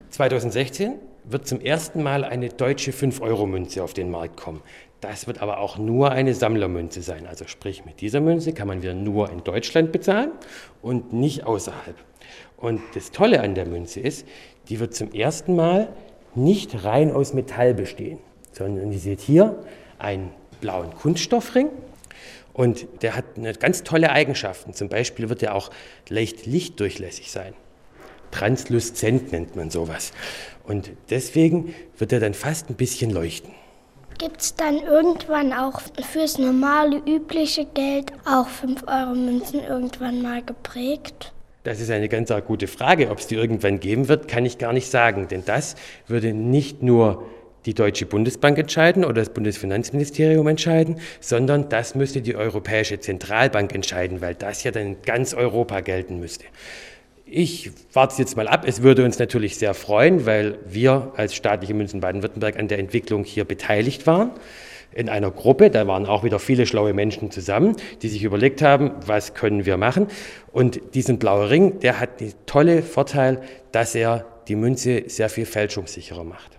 2016 wird zum ersten Mal eine deutsche 5-Euro-Münze auf den Markt kommen. Das wird aber auch nur eine Sammlermünze sein. Also sprich, mit dieser Münze kann man wieder nur in Deutschland bezahlen und nicht außerhalb. Und das Tolle an der Münze ist, die wird zum ersten Mal nicht rein aus Metall bestehen, sondern ihr seht hier einen blauen Kunststoffring. Und der hat ganz tolle Eigenschaften. Zum Beispiel wird er auch leicht lichtdurchlässig sein. Transluzent nennt man sowas. Und deswegen wird er dann fast ein bisschen leuchten. Gibt es dann irgendwann auch fürs normale, übliche Geld auch 5-Euro-Münzen irgendwann mal geprägt? Das ist eine ganz gute Frage. Ob es die irgendwann geben wird, kann ich gar nicht sagen. Denn das würde nicht nur die Deutsche Bundesbank entscheiden oder das Bundesfinanzministerium entscheiden, sondern das müsste die Europäische Zentralbank entscheiden, weil das ja dann in ganz Europa gelten müsste. Ich warte jetzt mal ab. Es würde uns natürlich sehr freuen, weil wir als staatliche Münzen Baden-Württemberg an der Entwicklung hier beteiligt waren. In einer Gruppe, da waren auch wieder viele schlaue Menschen zusammen, die sich überlegt haben, was können wir machen. Und diesen blauen Ring, der hat den tollen Vorteil, dass er die Münze sehr viel fälschungssicherer macht.